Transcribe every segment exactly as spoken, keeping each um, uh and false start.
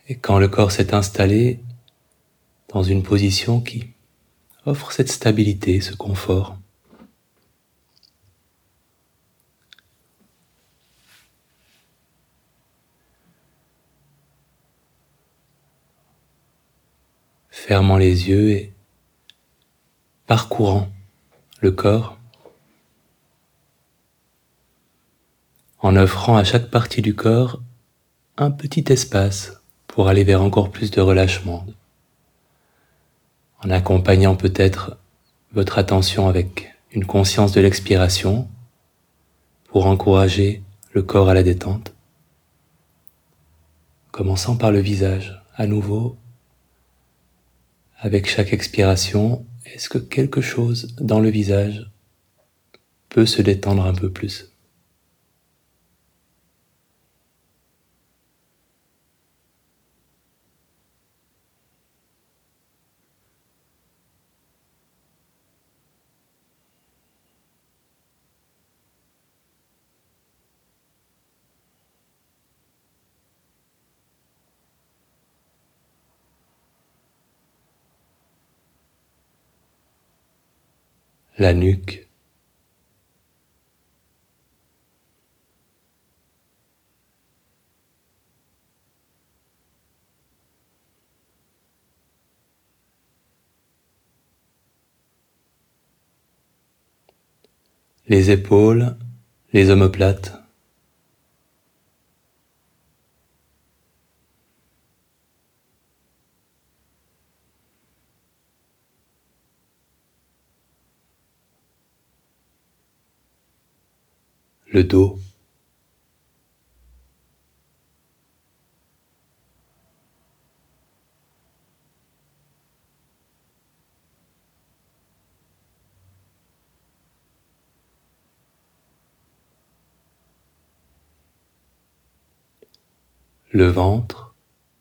Et quand le corps s'est installé dans une position qui offre cette stabilité, ce confort, fermant les yeux et parcourant le corps, en offrant à chaque partie du corps un petit espace pour aller vers encore plus de relâchement, en accompagnant peut-être votre attention avec une conscience de l'expiration pour encourager le corps à la détente, commençant par le visage. À nouveau, avec chaque expiration, est-ce que quelque chose dans le visage peut se détendre un peu plus ? La nuque, les épaules, les omoplates, le dos, le ventre,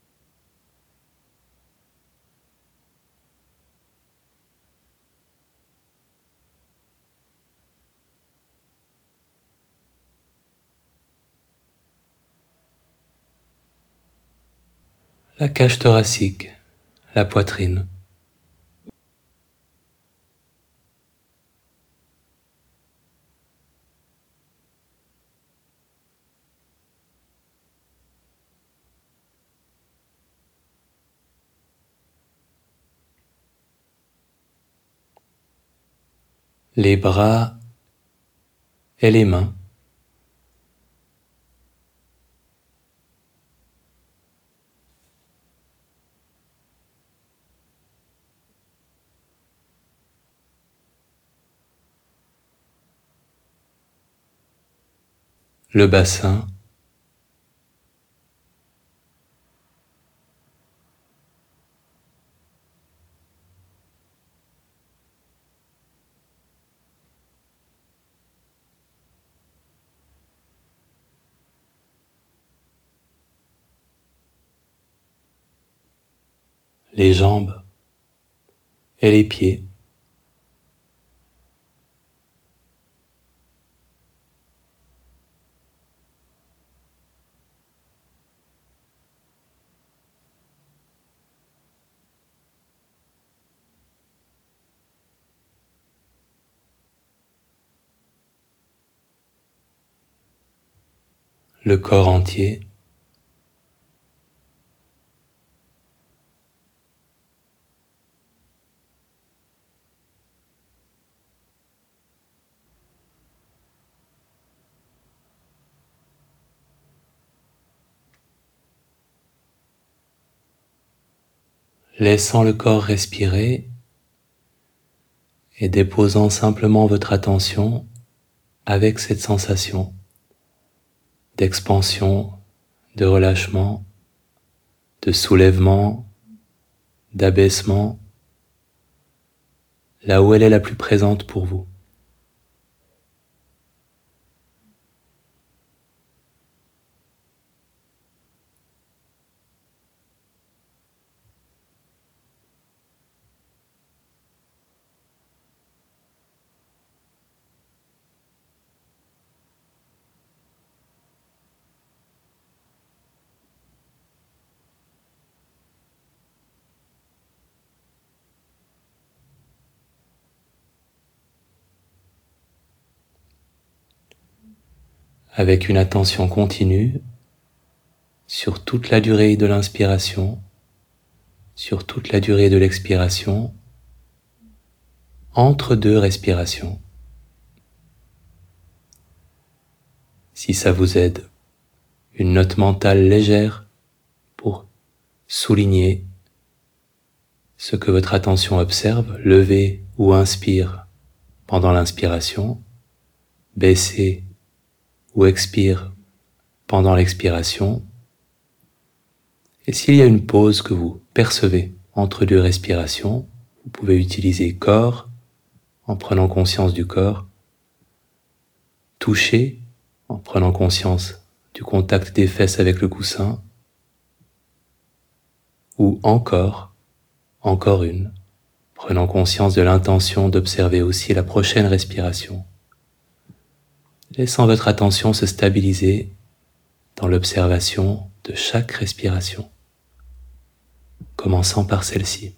la cage thoracique, la poitrine, les bras et les mains, le bassin, les jambes et les pieds, le corps entier, laissant le corps respirer et déposant simplement votre attention avec cette sensation d'expansion, de relâchement, de soulèvement, d'abaissement, là où elle est la plus présente pour vous. avec une attention continue sur toute la durée de l'inspiration, sur toute la durée de l'expiration, entre deux respirations. Si ça vous aide, une note mentale légère pour souligner ce que votre attention observe, lever ou inspire pendant l'inspiration, baisser ou expire pendant l'expiration. Et s'il y a une pause que vous percevez entre deux respirations, vous pouvez utiliser corps en prenant conscience du corps, toucher en prenant conscience du contact des fesses avec le coussin, ou encore, encore une, prenant conscience de l'intention d'observer aussi la prochaine respiration, laissant votre attention se stabiliser dans l'observation de chaque respiration, commençant par celle-ci.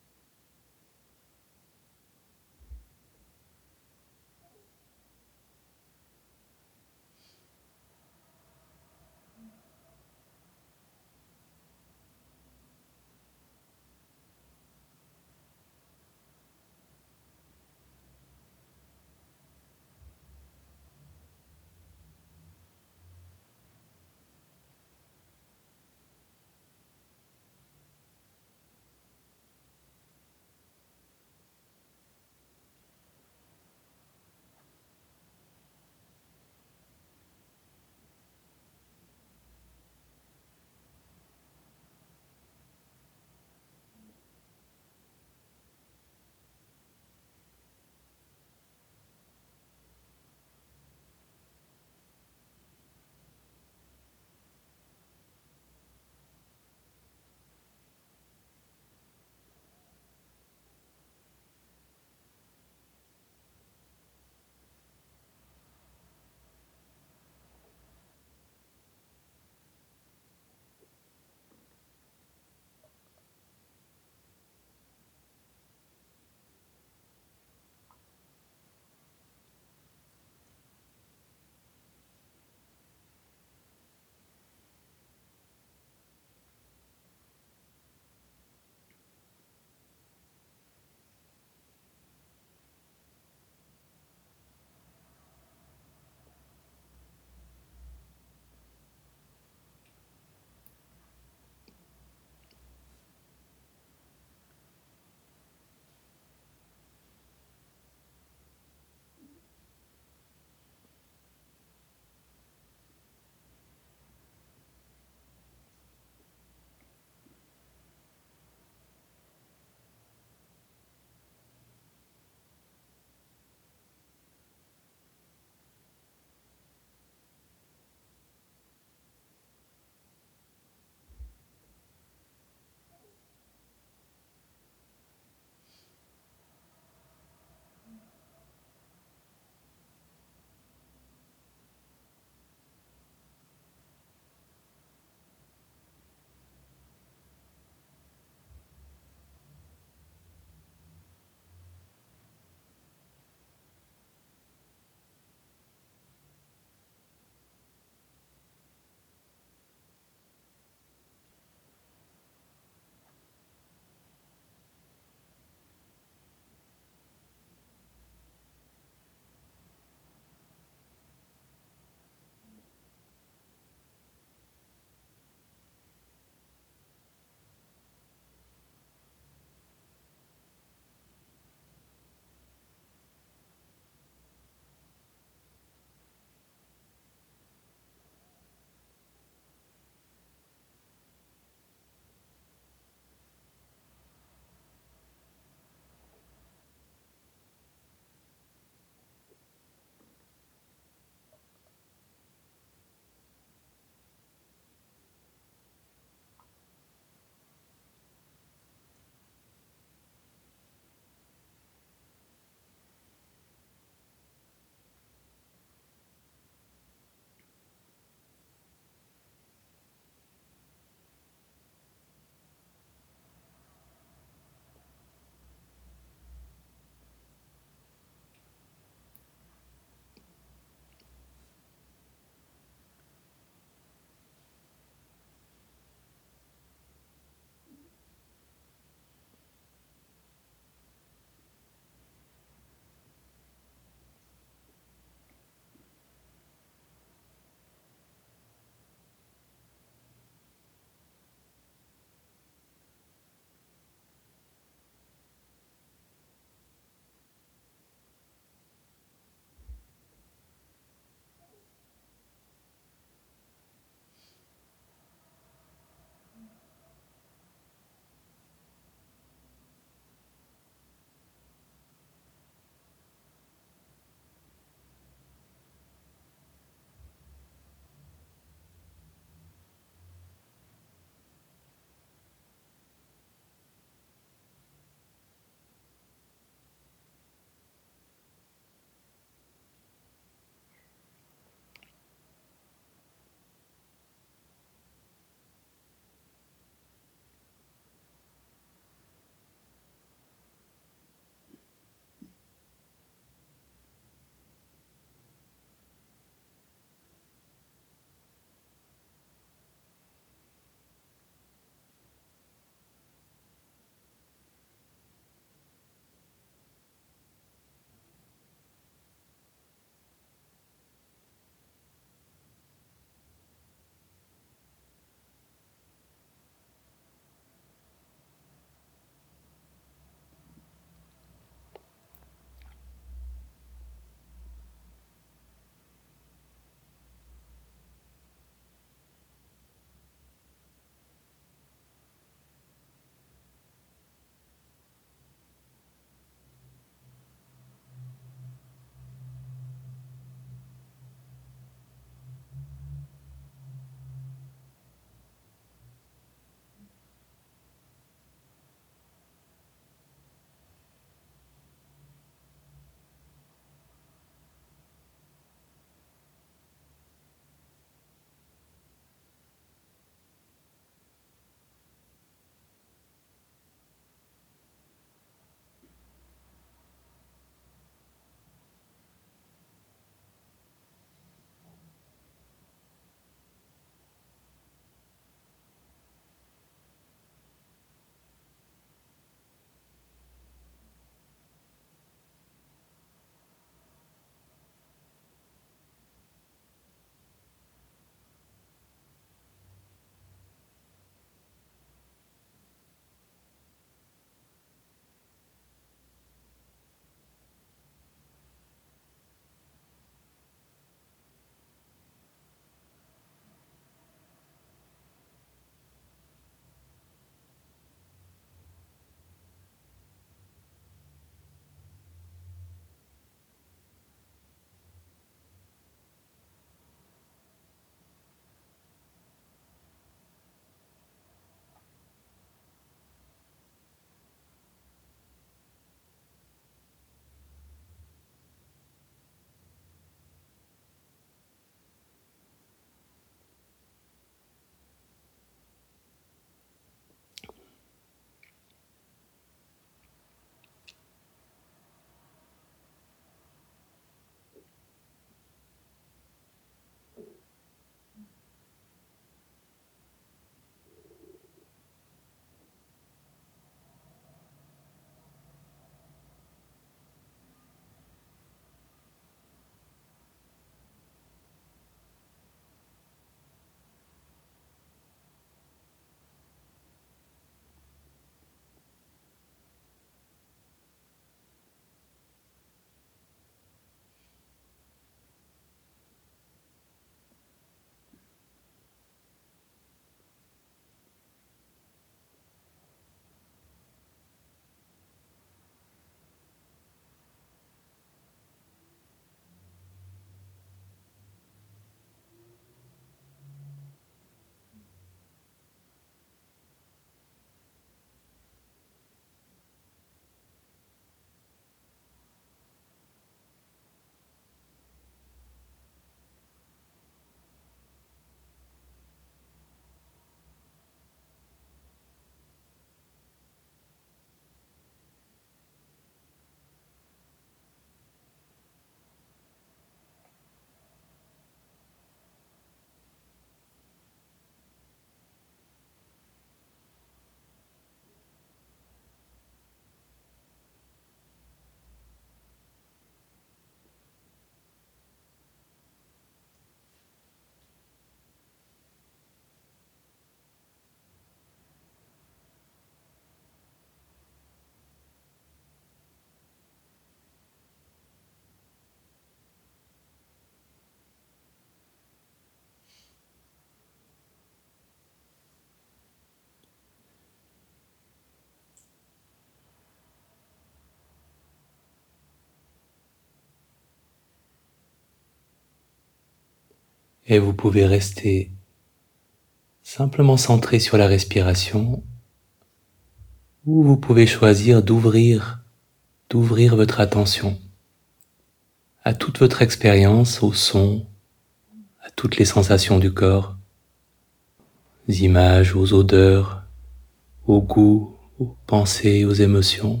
Et vous pouvez rester simplement centré sur la respiration, ou vous pouvez choisir d'ouvrir, d'ouvrir votre attention à toute votre expérience, au son, à toutes les sensations du corps, aux images, aux odeurs, aux goûts, aux pensées, aux émotions,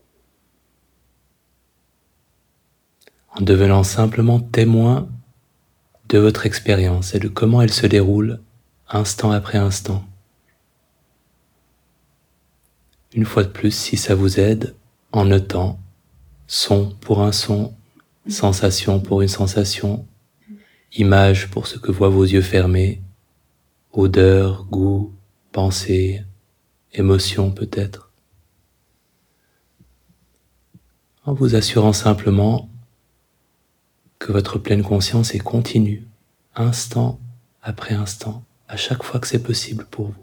en devenant simplement témoin de votre expérience et de comment elle se déroule instant après instant. Une fois de plus, si ça vous aide, en notant son pour un son, sensation pour une sensation, image pour ce que voient vos yeux fermés, odeur, goût, pensée, émotion peut-être, en vous assurant simplement que votre pleine conscience est continue, instant après instant, à chaque fois que c'est possible pour vous.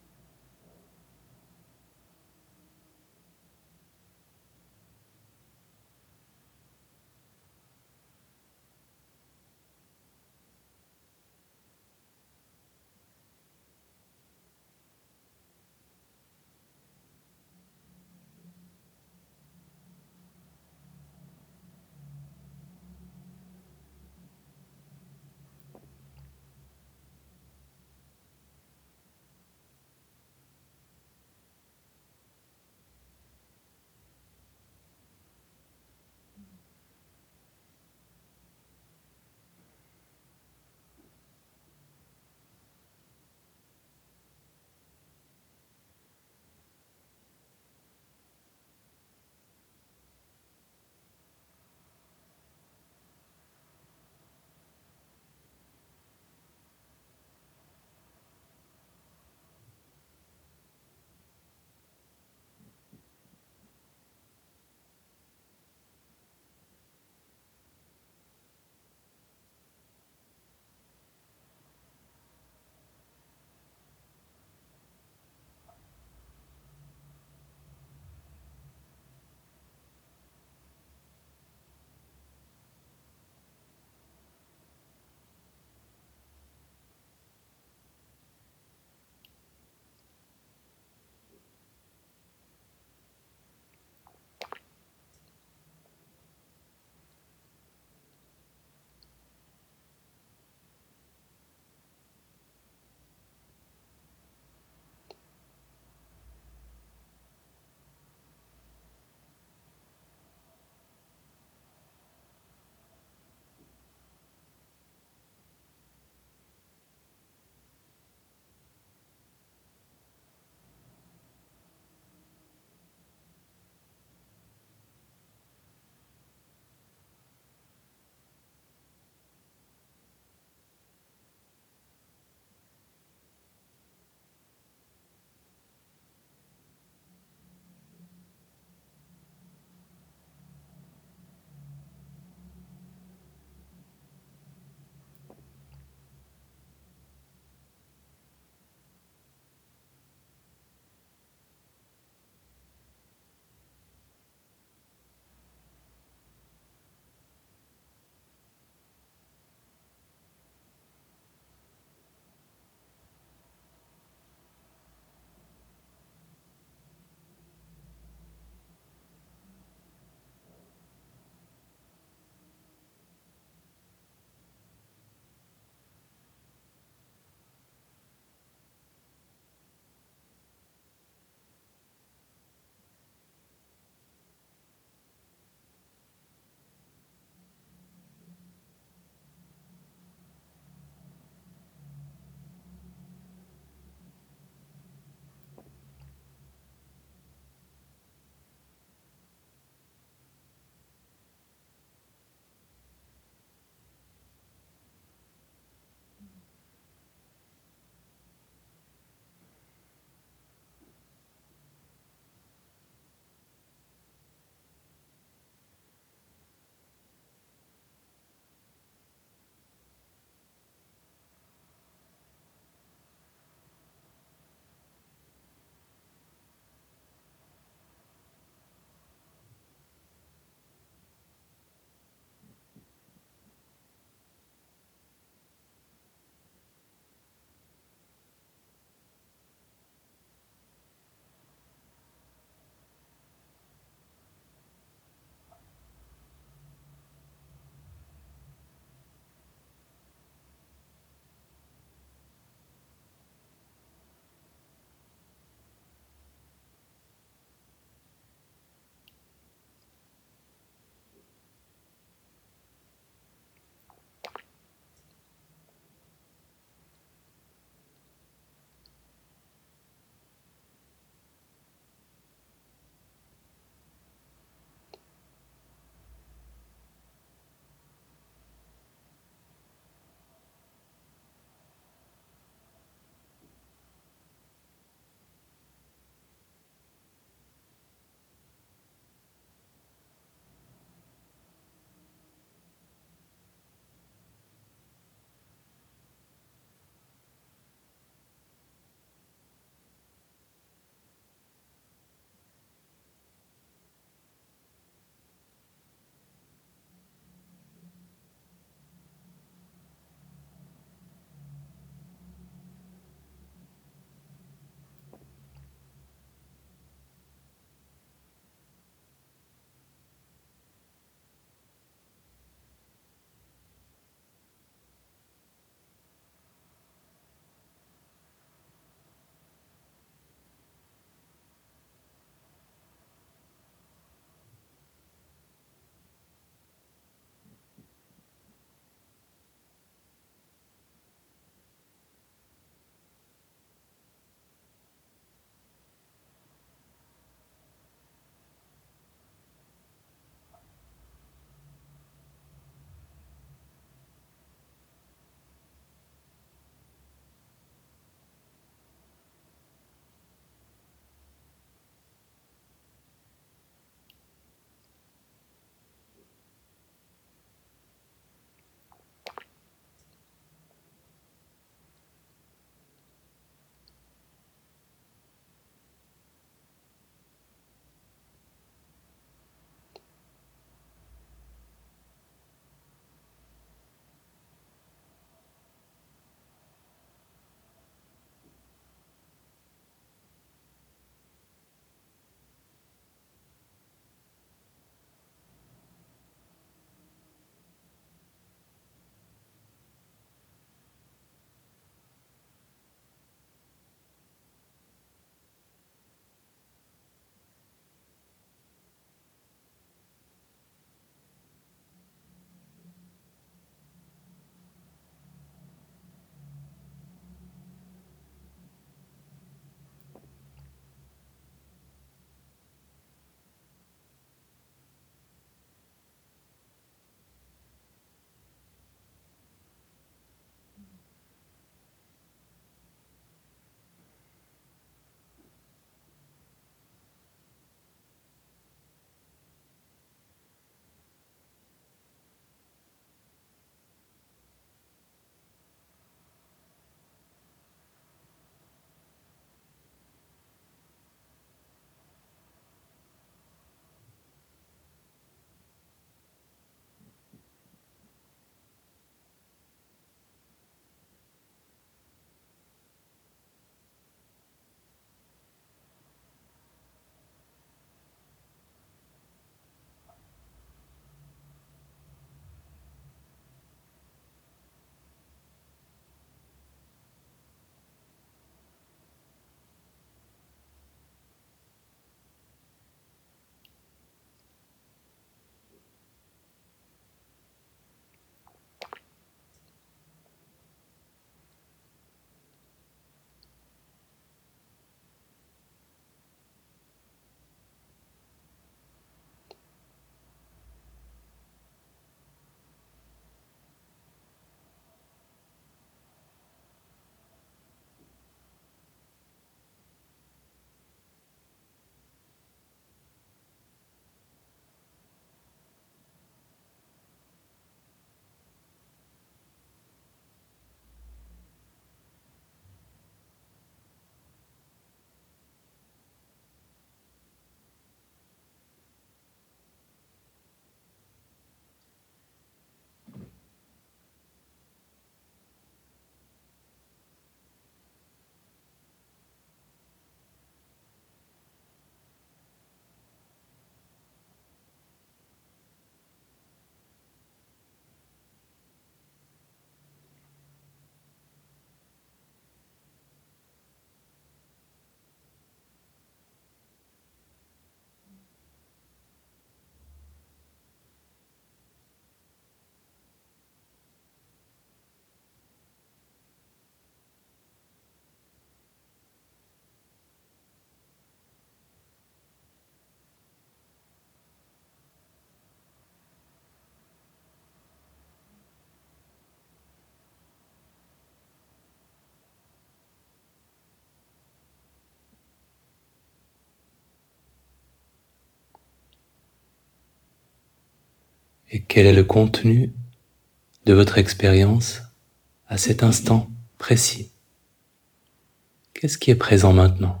Et quel est le contenu de votre expérience à cet instant précis? Qu'est-ce qui est présent maintenant?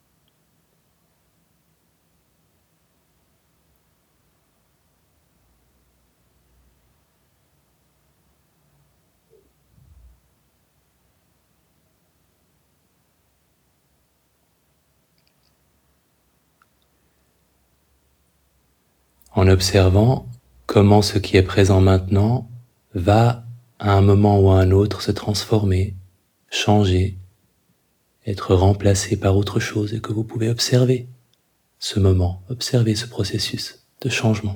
En observant comment ce qui est présent maintenant va, à un moment ou à un autre, se transformer, changer, être remplacé par autre chose, et que vous pouvez observer ce moment, observer ce processus de changement.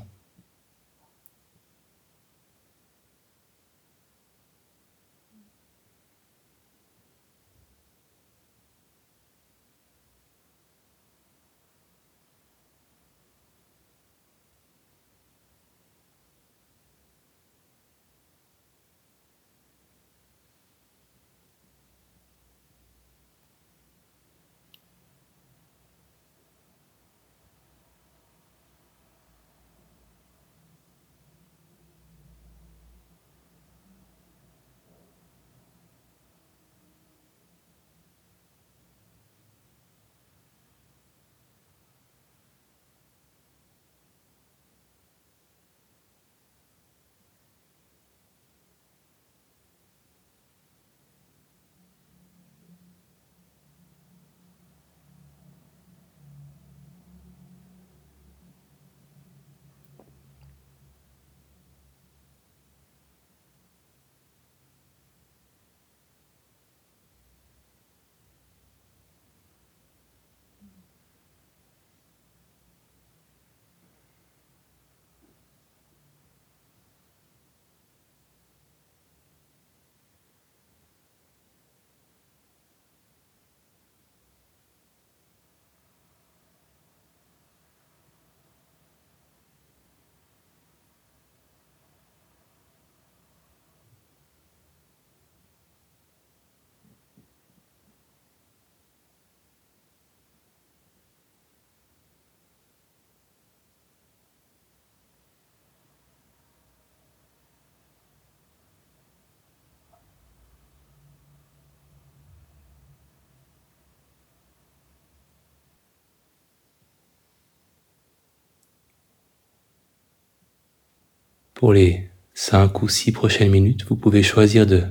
Pour les cinq ou six prochaines minutes, vous pouvez choisir de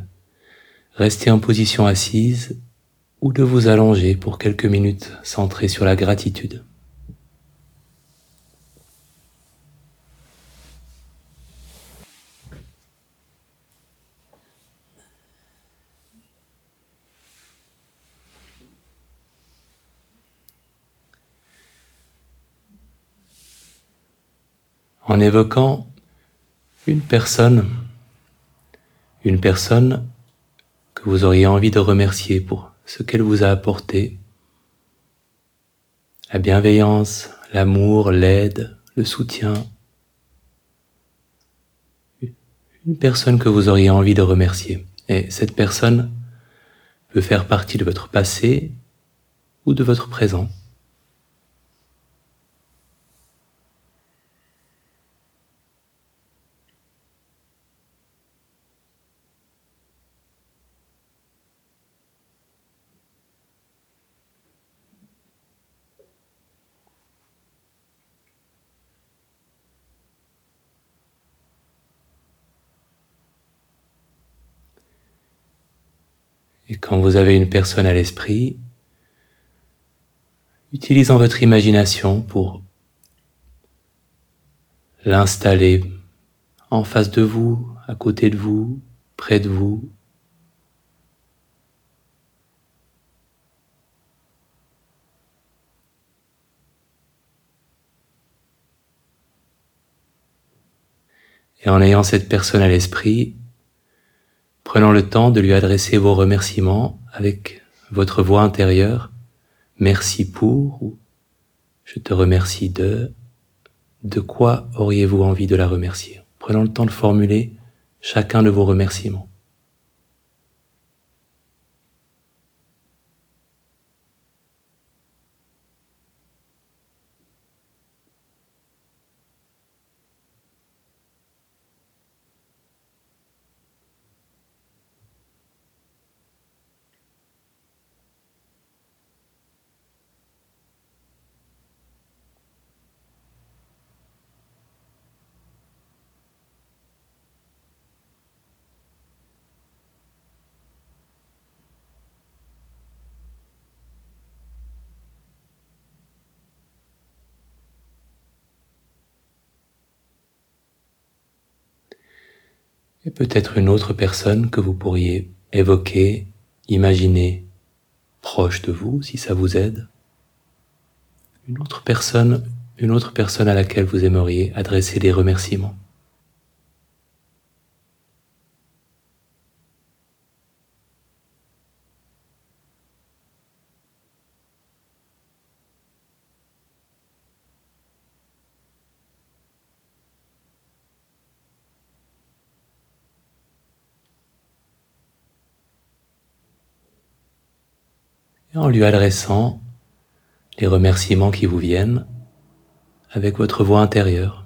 rester en position assise ou de vous allonger pour quelques minutes centrées sur la gratitude. En évoquant une personne, une personne que vous auriez envie de remercier pour ce qu'elle vous a apporté, la bienveillance, l'amour, l'aide, le soutien. Une personne que vous auriez envie de remercier. Et cette personne peut faire partie de votre passé ou de votre présent. Et quand vous avez une personne à l'esprit, utilisant votre imagination pour l'installer en face de vous, à côté de vous, près de vous. Et en ayant cette personne à l'esprit, prenant le temps de lui adresser vos remerciements avec votre voix intérieure. Merci pour, ou je te remercie de, de quoi auriez-vous envie de la remercier? Prenons le temps de formuler chacun de vos remerciements. et peut-être une autre personne que vous pourriez évoquer, imaginer proche de vous, si ça vous aide. Une autre personne, une autre personne à laquelle vous aimeriez adresser des remerciements. Et en lui adressant les remerciements qui vous viennent avec votre voix intérieure.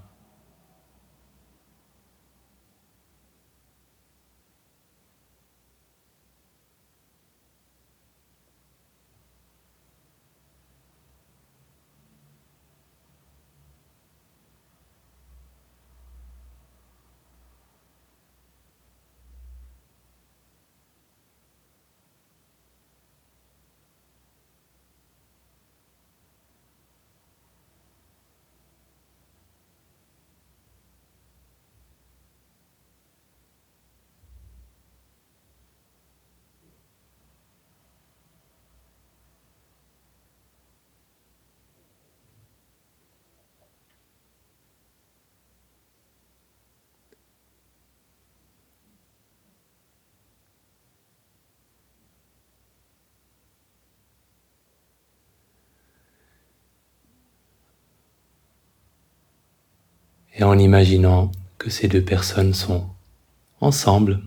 Et en imaginant que ces deux personnes sont ensemble,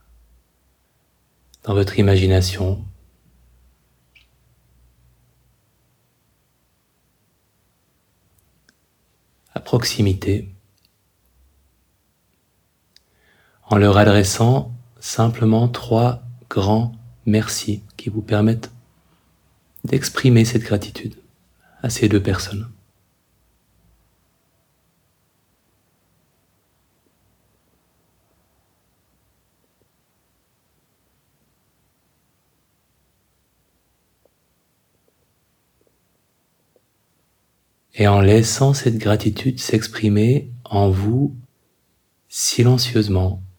dans votre imagination, à proximité, en leur adressant simplement trois grands merci qui vous permettent d'exprimer cette gratitude à ces deux personnes. Et en laissant cette gratitude s'exprimer en vous silencieusement,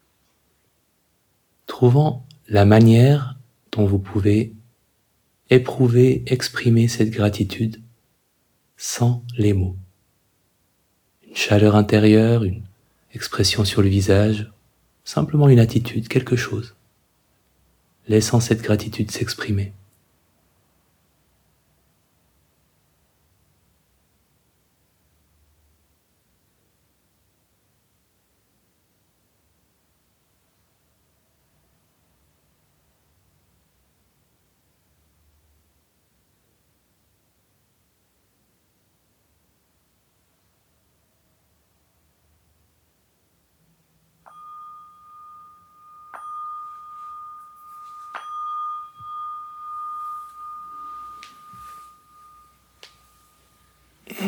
trouvant la manière dont vous pouvez éprouver, exprimer cette gratitude sans les mots. Une chaleur intérieure, une expression sur le visage, simplement une attitude, quelque chose, laissant cette gratitude s'exprimer.